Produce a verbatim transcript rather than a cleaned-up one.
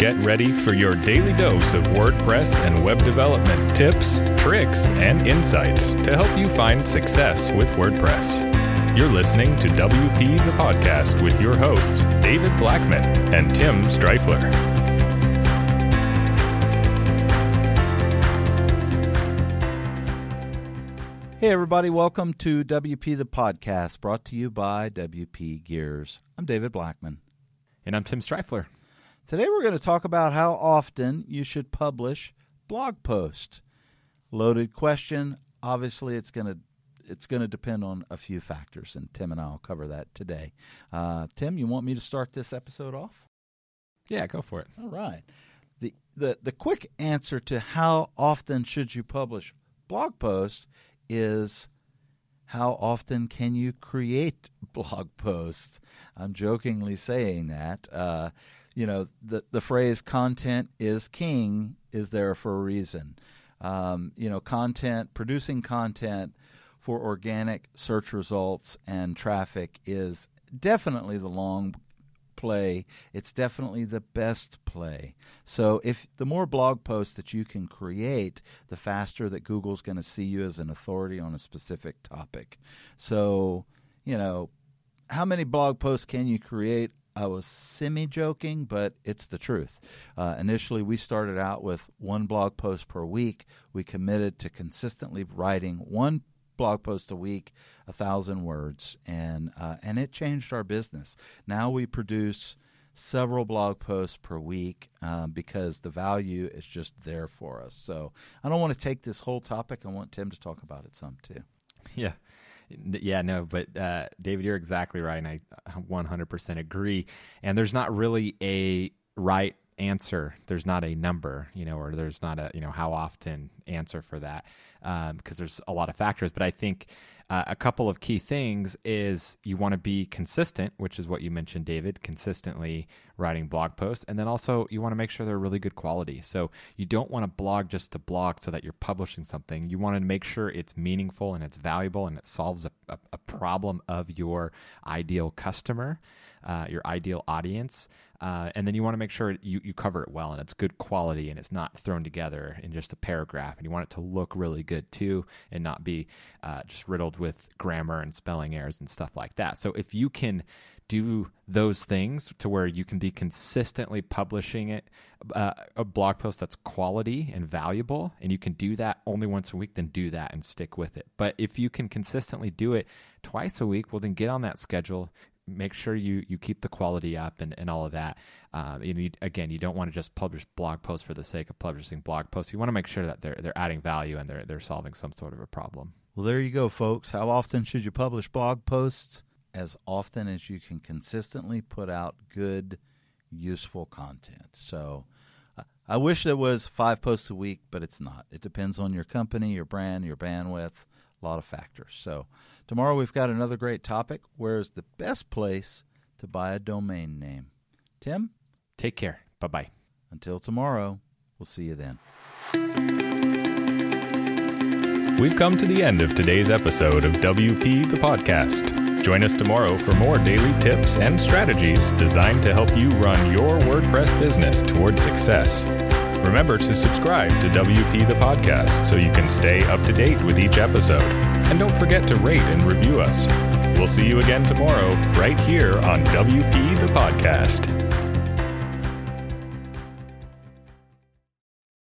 Get ready for your daily dose of WordPress and web development tips, tricks, and insights to help you find success with WordPress. You're listening to W P the Podcast with your hosts, David Blackman and Tim Streifler. Hey everybody, welcome to W P the Podcast, brought to you by W P Gears. I'm David Blackman. And I'm Tim Streifler. Today we're going to talk about how often you should publish blog posts. Loaded question. Obviously, it's going to it's going to depend on a few factors, and Tim and I will cover that today. Uh, Tim, you want me to start this episode off? Yeah, go for it. All right. The the the quick answer to how often should you publish blog posts is how often can you create blog posts? I'm jokingly saying that. Uh, you know, the, the phrase content is king is there for a reason. Um, you know, content, producing content for organic search results and traffic is definitely the long play. It's definitely the best play. So if the more blog posts that you can create, the faster that Google's going to see you as an authority on a specific topic. So, you know, how many blog posts can you create? I was semi-joking, but it's the truth. Uh, initially, we started out with one blog post per week. We committed to consistently writing one blog post a week, a thousand words, and uh, and it changed our business. Now we produce several blog posts per week um, because the value is just there for us. So I don't want to take this whole topic. I want Tim to talk about it some too. Yeah. Yeah, no, but uh, David, you're exactly right, and I one hundred percent agree. And there's not really a right answer. There's not a number, you know, or there's not a, you know, how often answer for that, um, because there's a lot of factors. But I think uh, a couple of key things is you want to be consistent, which is what you mentioned, David, consistently writing blog posts. And then also you want to make sure they're really good quality. So you don't want to blog just to blog so that you're publishing something. You want to make sure it's meaningful and it's valuable and it solves a, a, a problem of your ideal customer, uh, your ideal audience. Uh, and then you want to make sure you, you cover it well and it's good quality and it's not thrown together in just a paragraph. And you want it to look really good too and not be uh, just riddled with grammar and spelling errors and stuff like that. So if you can do those things to where you can be consistently publishing it, uh, a blog post that's quality and valuable, and you can do that only once a week, then do that and stick with it. But if you can consistently do it twice a week, well, then get on that schedule. Make sure you, you keep the quality up and, and all of that. Uh, you need, again, you don't want to just publish blog posts for the sake of publishing blog posts. You want to make sure that they're they're adding value and they're they're solving some sort of a problem. Well, there you go, folks. How often should you publish blog posts? As often as you can consistently put out good, useful content. So I wish there was five posts a week, but it's not. It depends on your company, your brand, your bandwidth, a lot of factors. So tomorrow we've got another great topic. Where's the best place to buy a domain name? Tim? Take care. Bye-bye. Until tomorrow, we'll see you then. We've come to the end of today's episode of W P the Podcast. Join us tomorrow for more daily tips and strategies designed to help you run your WordPress business toward success. Remember to subscribe to W P the Podcast so you can stay up to date with each episode. And don't forget to rate and review us. We'll see you again tomorrow right here on W P the Podcast.